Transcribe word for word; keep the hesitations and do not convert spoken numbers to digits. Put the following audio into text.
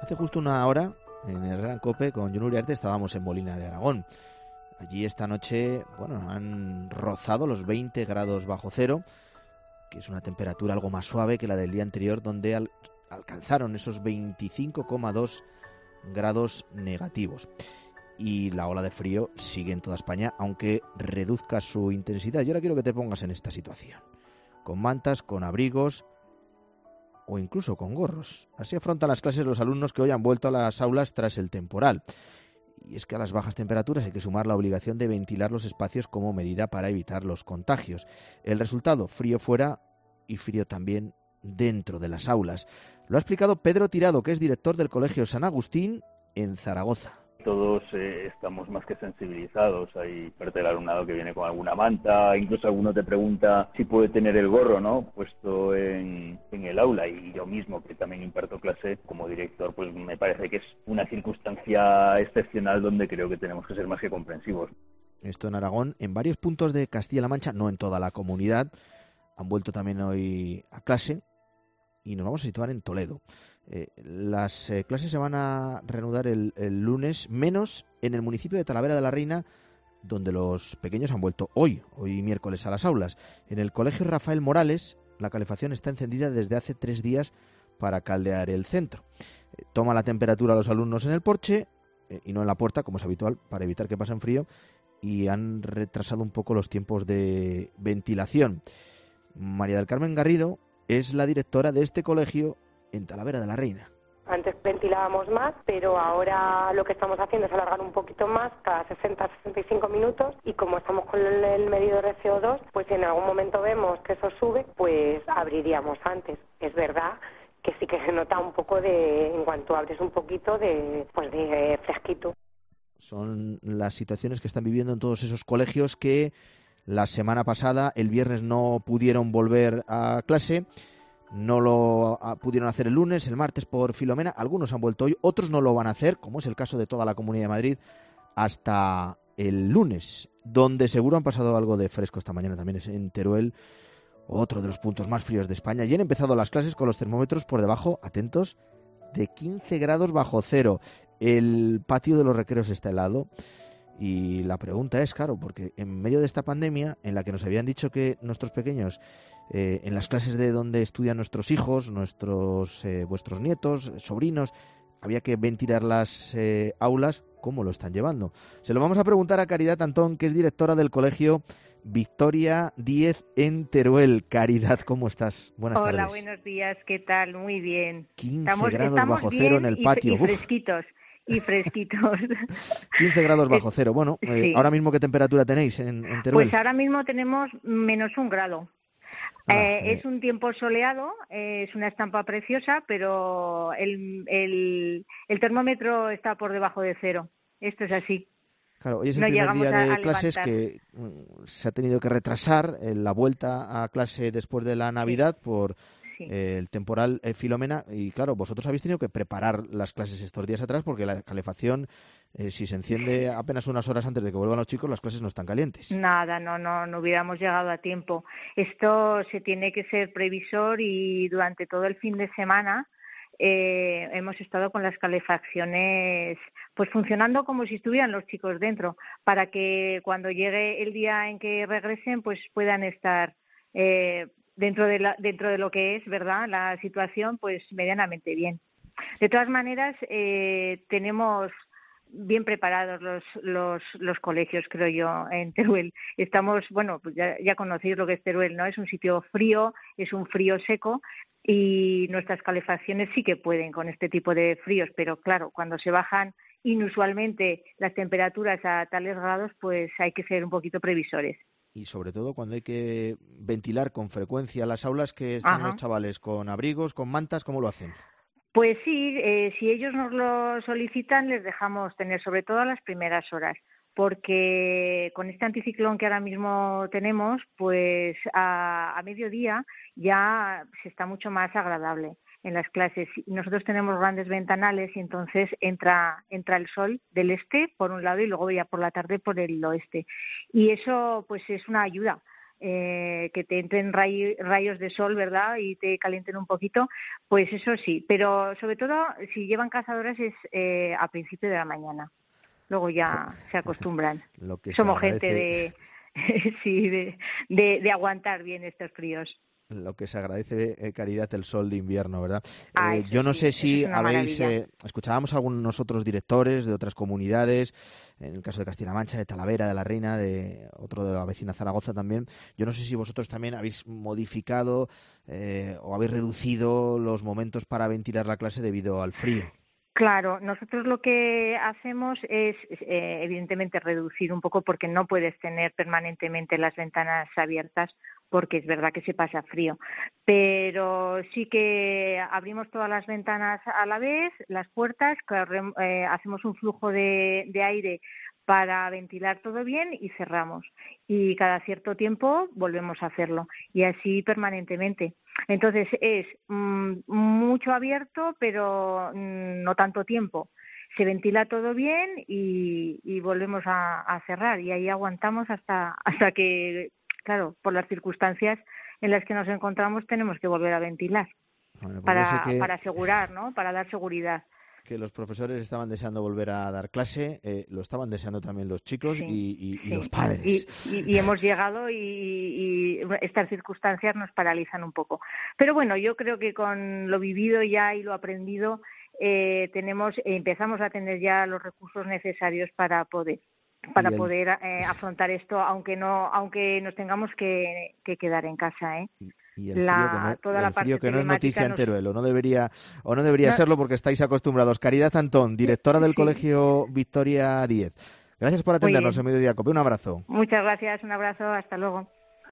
Hace justo una hora, en el Gran Cope, con Jon Uriarte, estábamos en Molina de Aragón. Allí esta noche, bueno, han rozado los veinte grados bajo cero, que es una temperatura algo más suave que la del día anterior, donde al- alcanzaron esos veinticinco coma dos grados negativos. Y la ola de frío sigue en toda España, aunque reduzca su intensidad. Yo ahora quiero que te pongas en esta situación, con mantas, con abrigos o incluso con gorros. Así afrontan las clases los alumnos que hoy han vuelto a las aulas tras el temporal. Y es que a las bajas temperaturas hay que sumar la obligación de ventilar los espacios como medida para evitar los contagios. El resultado, frío fuera y frío también dentro de las aulas. Lo ha explicado Pedro Tirado, que es director del Colegio San Agustín en Zaragoza. Todos eh, estamos más que sensibilizados. Hay parte del alumnado que viene con alguna manta, incluso alguno te pregunta si puede tener el gorro, ¿no?, puesto en, en el aula. Y yo mismo, que también imparto clase como director, pues me parece que es una circunstancia excepcional donde creo que tenemos que ser más que comprensivos. Esto en Aragón, en varios puntos de Castilla-La Mancha, no en toda la comunidad, han vuelto también hoy a clase y nos vamos a situar en Toledo. Eh, las eh, clases se van a reanudar el, el lunes, menos en el municipio de Talavera de la Reina, donde los pequeños han vuelto hoy, hoy miércoles, a las aulas. En el colegio Rafael Morales, la calefacción está encendida desde hace tres días para caldear el centro. Eh, toma la temperatura a los alumnos en el porche eh, y no en la puerta, como es habitual, para evitar que pasen frío, y han retrasado un poco los tiempos de ventilación. María del Carmen Garrido es la directora de este colegio en Talavera de la Reina. Antes ventilábamos más, pero ahora lo que estamos haciendo es alargar un poquito más, cada sesenta a sesenta y cinco minutos, y como estamos con el, el medidor de C O dos, pues si en algún momento vemos que eso sube, pues abriríamos antes. Es verdad que sí que se nota un poco de, en cuanto abres un poquito de, pues de fresquito. Son las situaciones que están viviendo en todos esos colegios que la semana pasada, el viernes, no pudieron volver a clase. No lo pudieron hacer el lunes, el martes por Filomena. Algunos han vuelto hoy, otros no lo van a hacer, como es el caso de toda la Comunidad de Madrid, hasta el lunes, donde seguro han pasado algo de fresco esta mañana. También es en Teruel, otro de los puntos más fríos de España. Y han empezado las clases con los termómetros por debajo, atentos, de quince grados bajo cero. El patio de los recreos está helado. Y la pregunta es, claro, porque en medio de esta pandemia, en la que nos habían dicho que nuestros pequeños, eh, en las clases de donde estudian nuestros hijos, nuestros eh, vuestros nietos, sobrinos, había que ventilar las eh, aulas, ¿cómo lo están llevando? Se lo vamos a preguntar a Caridad Antón, que es directora del colegio Victoria Díez en Teruel. Caridad, ¿cómo estás? Buenas Hola, tardes. Hola, buenos días, ¿qué tal? Muy bien. quince estamos, grados estamos bajo bien cero en el patio. Y, y fresquitos. Y fresquitos. quince grados bajo cero. Bueno, eh, sí. ¿ahora mismo qué temperatura tenéis en, en Teruel? Pues ahora mismo tenemos menos un grado. Ah, eh, eh. Es un tiempo soleado, eh, es una estampa preciosa, pero el, el, el termómetro está por debajo de cero. Esto es así. Claro, hoy es el no primer día de a, a clases que um, se ha tenido que retrasar eh, la vuelta a clase después de la Navidad sí. por sí. eh, el temporal eh, Filomena. Y claro, vosotros habéis tenido que preparar las clases estos días atrás porque la calefacción, eh, si se enciende apenas unas horas antes de que vuelvan los chicos, las clases no están calientes. Nada, no, no, no hubiéramos llegado a tiempo. Esto se tiene que ser previsor y durante todo el fin de semana Eh, hemos estado con las calefacciones pues funcionando como si estuvieran los chicos dentro, para que cuando llegue el día en que regresen pues puedan estar eh, dentro de la, dentro de lo que es, ¿verdad?, la situación, pues medianamente bien. De todas maneras, eh, tenemos bien preparados los, los, los colegios, creo yo, en Teruel. Estamos, bueno, pues ya, ya conocéis lo que es Teruel, ¿no? Es un sitio frío, es un frío seco, y nuestras calefacciones sí que pueden con este tipo de fríos, pero claro, cuando se bajan inusualmente las temperaturas a tales grados, pues hay que ser un poquito previsores. Y sobre todo cuando hay que ventilar con frecuencia las aulas, que están Ajá. los chavales con abrigos, con mantas, ¿cómo lo hacen? Pues sí, eh, si ellos nos lo solicitan, les dejamos tener, sobre todo a las primeras horas, porque con este anticiclón que ahora mismo tenemos, pues a, a mediodía ya se está mucho más agradable en las clases. Nosotros tenemos grandes ventanales y entonces entra entra el sol del este por un lado y luego ya por la tarde por el oeste. Y eso pues es una ayuda. eh, que te entren ray, rayos de sol, ¿verdad? Y te calienten un poquito, pues eso sí. Pero sobre todo, si llevan cazadoras es eh, a principio de la mañana. Luego ya se acostumbran. Lo que Somos agradece... gente de, sí, de, de, de aguantar bien estos fríos. Lo que se agradece, eh, Caridad, el sol de invierno, ¿verdad? Ah, eh, yo no sí, sé si es habéis... Eh, escuchábamos a algunos otros directores de otras comunidades, en el caso de Castilla-La Mancha, de Talavera, de la Reina, de otro de la vecina Zaragoza también. Yo no sé si vosotros también habéis modificado eh, o habéis reducido los momentos para ventilar la clase debido al frío. Claro, nosotros lo que hacemos es, eh, evidentemente, reducir un poco porque no puedes tener permanentemente las ventanas abiertas porque es verdad que se pasa frío. Pero sí que abrimos todas las ventanas a la vez, las puertas, eh, hacemos un flujo de, de aire para ventilar todo bien y cerramos. Y cada cierto tiempo volvemos a hacerlo y así permanentemente. Entonces es mmm, mucho abierto, pero mmm, no tanto tiempo. Se ventila todo bien y, y volvemos a, a cerrar y ahí aguantamos hasta hasta que, claro, por las circunstancias en las que nos encontramos tenemos que volver a ventilar bueno, pues para, que... para asegurar, ¿no? Para dar seguridad. Que los profesores estaban deseando volver a dar clase, eh, lo estaban deseando también los chicos sí, y, y, sí. y los padres. Y, y, y hemos llegado y, y estas circunstancias nos paralizan un poco. Pero bueno, yo creo que con lo vivido ya y lo aprendido eh, tenemos empezamos a tener ya los recursos necesarios para poder para el... poder eh, afrontar esto, aunque no aunque nos tengamos que, que quedar en casa, ¿eh? Y... Y el frío la, que no, toda el la frío que no es noticia nos... en Teruel, o no debería, o no debería no. serlo porque estáis acostumbrados. Caridad Antón, directora del sí. Colegio Victoria diez. Gracias por atendernos en Mediodía Cope. Un abrazo. Muchas gracias, un abrazo, hasta luego.